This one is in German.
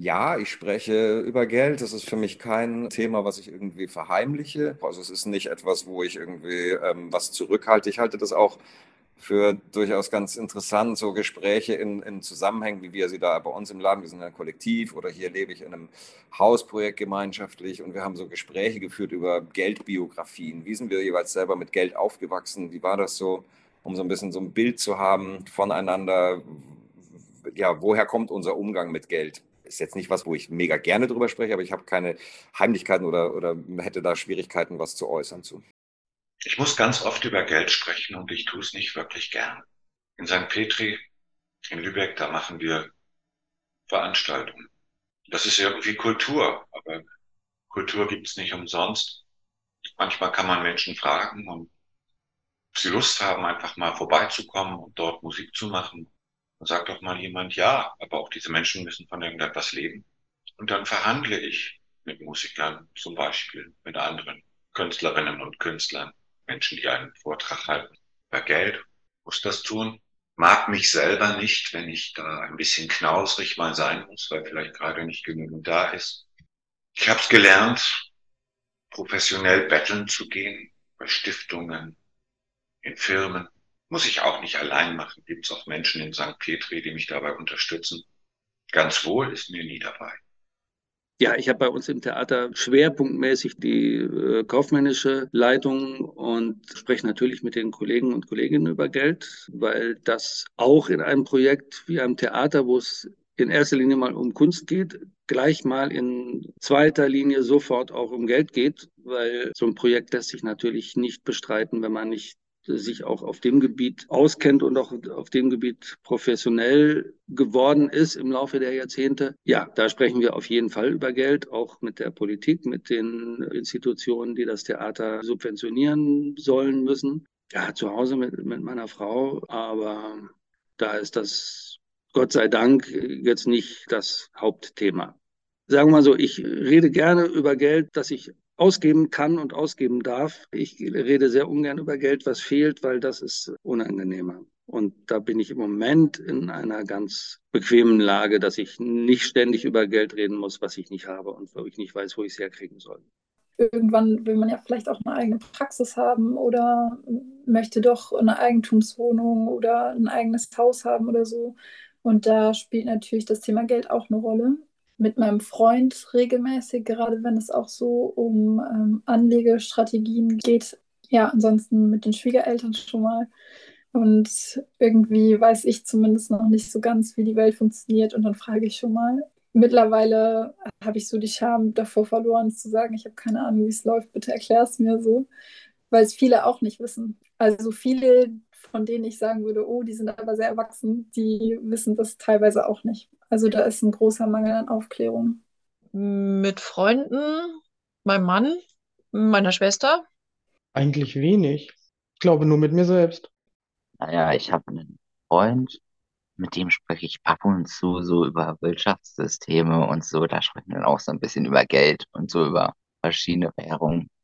Ja, ich spreche über Geld. Das ist für mich kein Thema, was ich irgendwie verheimliche. Also es ist nicht etwas, wo ich irgendwie was zurückhalte. Ich halte das auch für durchaus ganz interessant, so Gespräche in Zusammenhängen, wie wir sie da bei uns im Laden, wir sind ein Kollektiv oder hier lebe ich in einem Hausprojekt gemeinschaftlich und wir haben so Gespräche geführt über Geldbiografien. Wie sind wir jeweils selber mit Geld aufgewachsen? Wie war das so, um so ein bisschen so ein Bild zu haben voneinander? Ja, woher kommt unser Umgang mit Geld? Ist jetzt nicht was, wo ich mega gerne drüber spreche, aber ich habe keine Heimlichkeiten oder hätte da Schwierigkeiten, was zu äußern zu. Ich muss ganz oft über Geld sprechen und ich tue es nicht wirklich gern. In St. Petri, in Lübeck, da machen wir Veranstaltungen. Das ist irgendwie Kultur, aber Kultur gibt's nicht umsonst. Manchmal kann man Menschen fragen und ob sie Lust haben, einfach mal vorbeizukommen und dort Musik zu machen. Dann sagt doch mal jemand ja, aber auch diese Menschen müssen von irgendetwas leben. Und dann verhandle ich mit Musikern, zum Beispiel mit anderen Künstlerinnen und Künstlern, Menschen, die einen Vortrag halten. Über Geld muss das tun. Mag mich selber nicht, wenn ich da ein bisschen knausrig mal sein muss, weil vielleicht gerade nicht genügend da ist. Ich habe es gelernt, professionell betteln zu gehen, bei Stiftungen, in Firmen. Muss ich auch nicht allein machen. Gibt es auch Menschen in St. Petri, die mich dabei unterstützen. Ganz wohl ist mir nie dabei. Ja, ich habe bei uns im Theater schwerpunktmäßig die kaufmännische Leitung und spreche natürlich mit den Kollegen und Kolleginnen über Geld, weil das auch in einem Projekt wie einem Theater, wo es in erster Linie mal um Kunst geht, gleich mal in zweiter Linie sofort auch um Geld geht, weil so ein Projekt lässt sich natürlich nicht bestreiten, wenn man nicht sich auch auf dem Gebiet auskennt und auch auf dem Gebiet professionell geworden ist im Laufe der Jahrzehnte. Ja, da sprechen wir auf jeden Fall über Geld, auch mit der Politik, mit den Institutionen, die das Theater subventionieren sollen müssen. Ja, zu Hause mit meiner Frau, aber da ist das Gott sei Dank jetzt nicht das Hauptthema. Sagen wir mal so, ich rede gerne über Geld, das ich ausgeben kann und ausgeben darf. Ich rede sehr ungern über Geld, was fehlt, weil das ist unangenehmer. Und da bin ich im Moment in einer ganz bequemen Lage, dass ich nicht ständig über Geld reden muss, was ich nicht habe und wo ich nicht weiß, wo ich es herkriegen soll. Irgendwann will man ja vielleicht auch eine eigene Praxis haben oder möchte doch eine Eigentumswohnung oder ein eigenes Haus haben oder so. Und da spielt natürlich das Thema Geld auch eine Rolle. Mit meinem Freund regelmäßig, gerade wenn es auch so um Anlegestrategien geht. Ja, ansonsten mit den Schwiegereltern schon mal. Und irgendwie weiß ich zumindest noch nicht so ganz, wie die Welt funktioniert. Und dann frage ich schon mal. Mittlerweile habe ich so die Scham davor verloren, zu sagen, ich habe keine Ahnung, wie es läuft, bitte erklär es mir so, weil es viele auch nicht wissen. Also viele, von denen ich sagen würde, oh, die sind aber sehr erwachsen, die wissen das teilweise auch nicht. Also da ist ein großer Mangel an Aufklärung. Mit Freunden, meinem Mann, meiner Schwester. Eigentlich wenig. Ich glaube nur mit mir selbst. Naja, ich habe einen Freund, mit dem spreche ich ab und zu so über Wirtschaftssysteme und so. Da sprechen wir dann auch so ein bisschen über Geld und so über verschiedene Währungen.